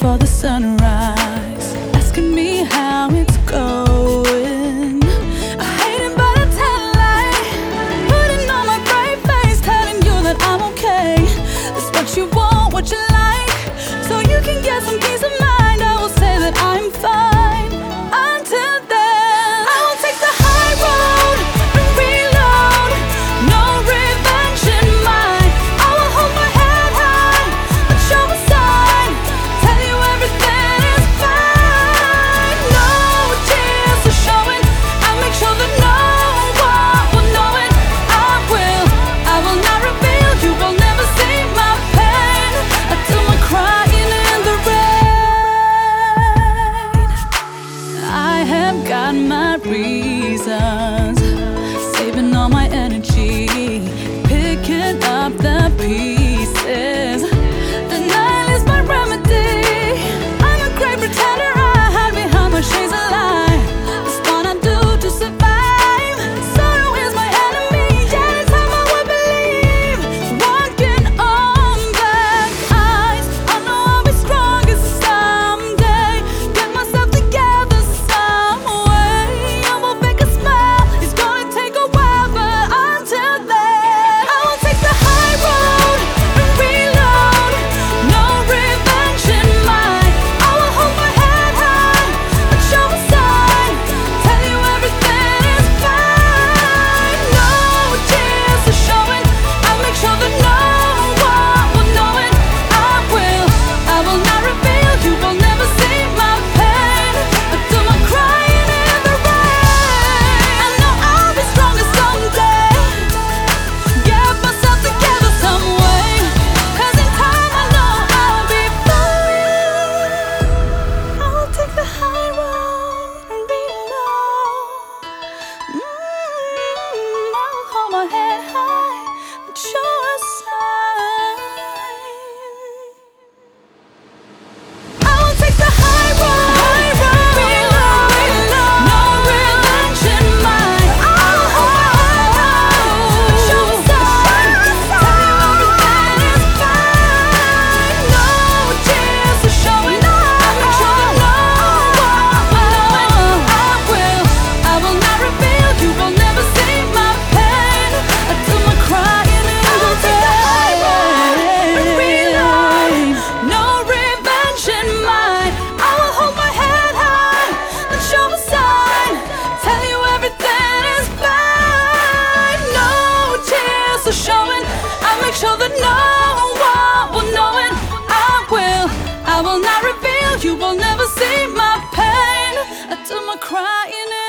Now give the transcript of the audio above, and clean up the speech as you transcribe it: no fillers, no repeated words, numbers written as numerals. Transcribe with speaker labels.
Speaker 1: before the sunrise, asking me how it's going. I hate it, but I tell a lie, putting on my brave face, telling you that I'm okay. That's what you want, what you like, so you can get some peace of mind. I will say that I'm fine. Until then, I will take the high road and reload. No revenge in mind. I will hold my head high and show a sign, tell you everything is fine. No tears are showing. I'll make sure that no one will know it. I will not reveal. You will never see my pain until my crying in the rain. I have got my reasons, saving all my energy, picking up the pieces. Denial is my remedy. I'm a great pretender. I hide behind my shades of lie. That's what I do to survive. Sorrow is my enemy. Yeah, it's how I would believe. Walking on black ice. I know I'll be stronger someday. Get myself together some way. I will fake a smile. It's gonna take a while, but until then, I will take the high road and reload. No revenge in mind. I will hold my head high and show a sign, tell you everything is fine. No tears are showing. I'll make sure that no one will know it. I will not reveal. You will never see my pain until my crying in the rain. I know I'll be stronger someday. Get myself together some way, 'cause in time I know I'll be fine. I will take the high road and reload. I will hold my head high and show a sign. I will take the high road, reload. No revenge in mind. I will hold my head high and show a sign, tell you everything is fine. No tears are showing. I'll make sure that no one will know it. I will not reveal. You will never see my pain until my crying in the rain. No revenge in mind. I will hold my head high and show a sign, tell you everything is fine. No tears are showing. I'll make sure that no one will know it. I will not reveal. You will never see my pain until my crying